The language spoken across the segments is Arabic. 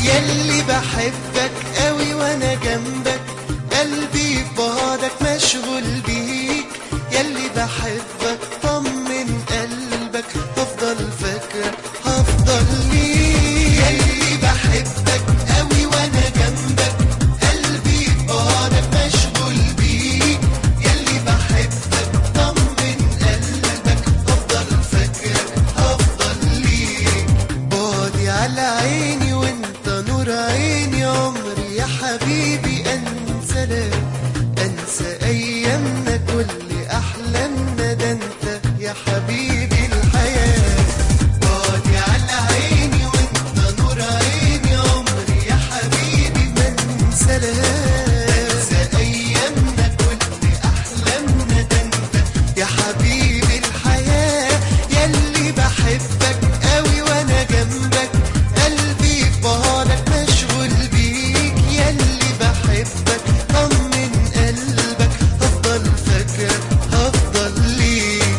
ياللي بحبك قوي وانا جنبك، قلبي في بعدك مشغول بيك. ياللي بحبك طمن قلبك، هفضل فاكرك هفضل ليك. ياللي بحبك قوي وانا جنبك، قلبي في بعدك مشغول بيك. ياللي بحبك طمن قلبك، هفضل فاكرك هفضل ليك. بعدي على عيني وانت نور عيني، عمري يا حبيبي انسى لك، انسى ايامنا كل احلامنا، ده انت يا حبيبي الحياه. بعدي على عيني وانت نور عيني، عمري يا حبيبي ما انسى لك، انسى ايامنا كل احلامنا، ده انت يا حبيبي الحياه. ياللي بحبك قوي وانا جنبك، قلبي في بعدك مشغول بيك. ياللي بحبك طمن قلبك، هفضل فاكرك هفضل ليك.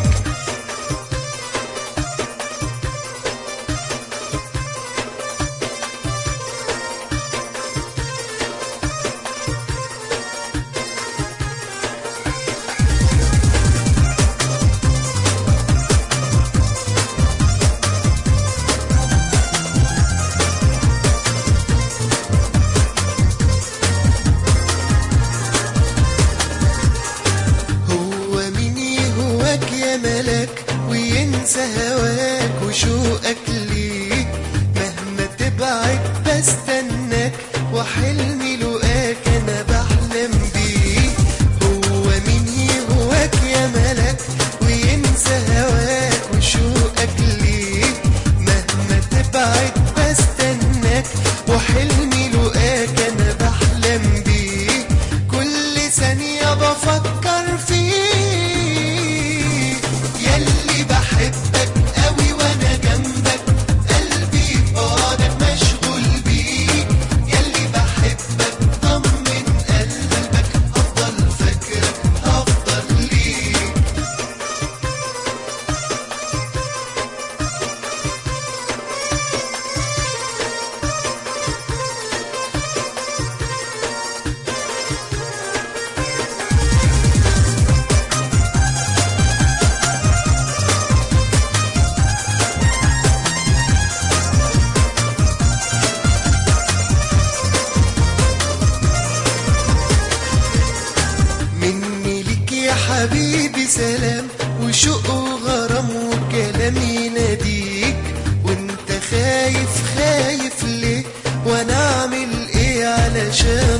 هو مين يهواك يا ملاك وينسى هواك وشوقك ليك؟ مهما تبعد بستناك، وحلمي لقاك انا بحلم بيك. هو مين يهواك يا ملاك وينسى هواك وشوقك ليك؟ مهما تبعد بستناك، وحلمي لقاك انا بحلم بيك. كل ثانية بفكر فيك. ياللي بحبك قوي وانا جنبك، قلبي في بعدك مشغول بيك. ياللي بحبك طمن قلبك، هفضل فاكرك هفضل ليك. مني ليك يا حبيبي سلام، وشوق وغرام وكلام يناديك. وانت خايف خايف ليه؟ وانا اعمل ايه علشان